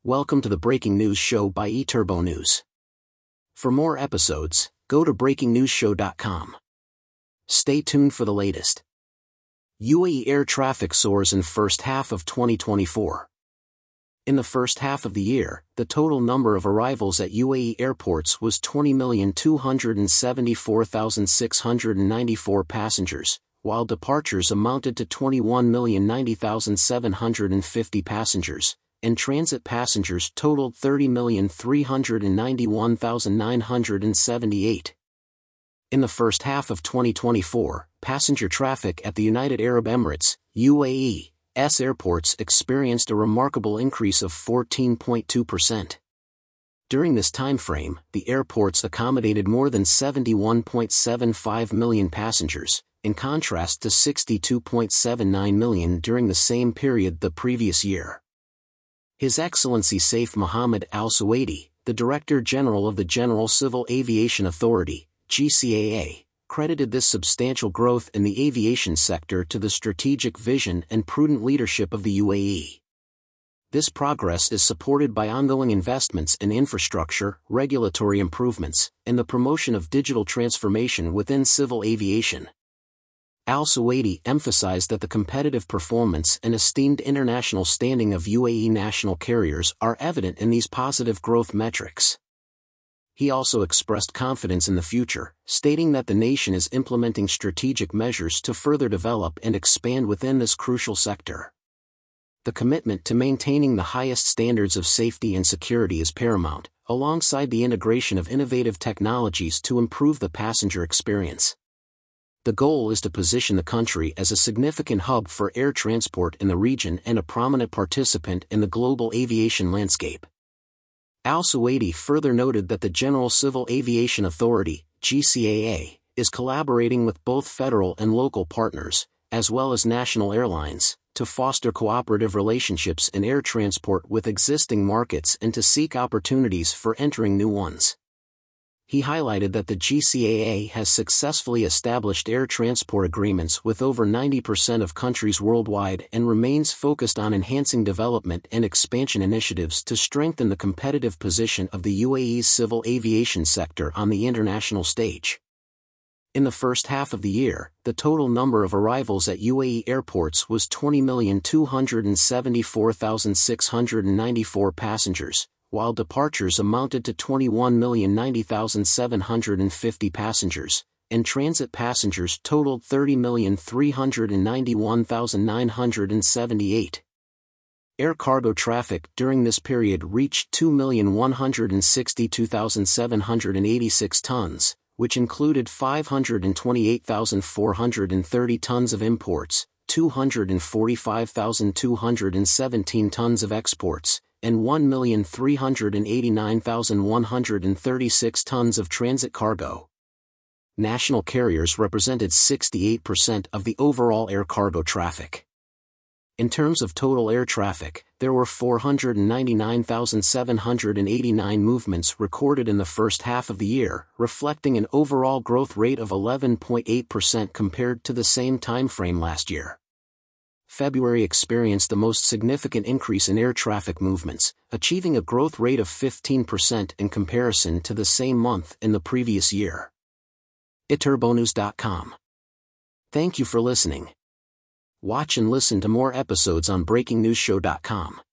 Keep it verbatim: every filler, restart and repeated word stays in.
Welcome to the Breaking News Show by eTurbo News. For more episodes, go to breaking news show dot com. Stay tuned for the latest. U A E air traffic soars in first half of twenty twenty-four. In the first half of the year, the total number of arrivals at U A E airports was twenty million two hundred seventy-four thousand six hundred ninety-four passengers, while departures amounted to twenty-one million ninety thousand seven hundred fifty passengers, and transit passengers totaled thirty million three hundred ninety-one thousand nine hundred seventy-eight. In the first half of twenty twenty-four, passenger traffic at the United Arab Emirates, U A E's airports experienced a remarkable increase of fourteen point two percent. During this timeframe, the airports accommodated more than seventy-one point seven five million passengers, in contrast to sixty-two point seven nine million during the same period the previous year. His Excellency Saif Mohammed Al Suwaidi, the Director General of the General Civil Aviation Authority, G C A A, credited this substantial growth in the aviation sector to the strategic vision and prudent leadership of the U A E. This progress is supported by ongoing investments in infrastructure, regulatory improvements, and the promotion of digital transformation within civil aviation. Al Suwaidi emphasized that the competitive performance and esteemed international standing of U A E national carriers are evident in these positive growth metrics. He also expressed confidence in the future, stating that the nation is implementing strategic measures to further develop and expand within this crucial sector. The commitment to maintaining the highest standards of safety and security is paramount, alongside the integration of innovative technologies to improve the passenger experience. The goal is to position the country as a significant hub for air transport in the region and a prominent participant in the global aviation landscape. Al Suwaidi further noted that the General Civil Aviation Authority, G C A A, is collaborating with both federal and local partners, as well as national airlines, to foster cooperative relationships in air transport with existing markets and to seek opportunities for entering new ones. He highlighted that the G C A A has successfully established air transport agreements with over ninety percent of countries worldwide and remains focused on enhancing development and expansion initiatives to strengthen the competitive position of the U A E's civil aviation sector on the international stage. In the first half of the year, the total number of arrivals at U A E airports was twenty million two hundred seventy-four thousand six hundred ninety-four passengers, while departures amounted to twenty-one million ninety thousand seven hundred fifty passengers, and transit passengers totaled thirty million three hundred ninety-one thousand nine hundred seventy-eight. Air cargo traffic during this period reached two million one hundred sixty-two thousand seven hundred eighty-six tons, which included five hundred twenty-eight thousand four hundred thirty tons of imports, two hundred forty-five thousand two hundred seventeen tons of exports, and one million three hundred eighty-nine thousand one hundred thirty-six tons of transit cargo. National carriers represented sixty-eight percent of the overall air cargo traffic. In terms of total air traffic, there were four hundred ninety-nine thousand seven hundred eighty-nine movements recorded in the first half of the year, reflecting an overall growth rate of eleven point eight percent compared to the same time frame last year. February experienced the most significant increase in air traffic movements, achieving a growth rate of fifteen percent in comparison to the same month in the previous year. e turbo news dot com. Thank you for listening. Watch and listen to more episodes on breaking news show dot com.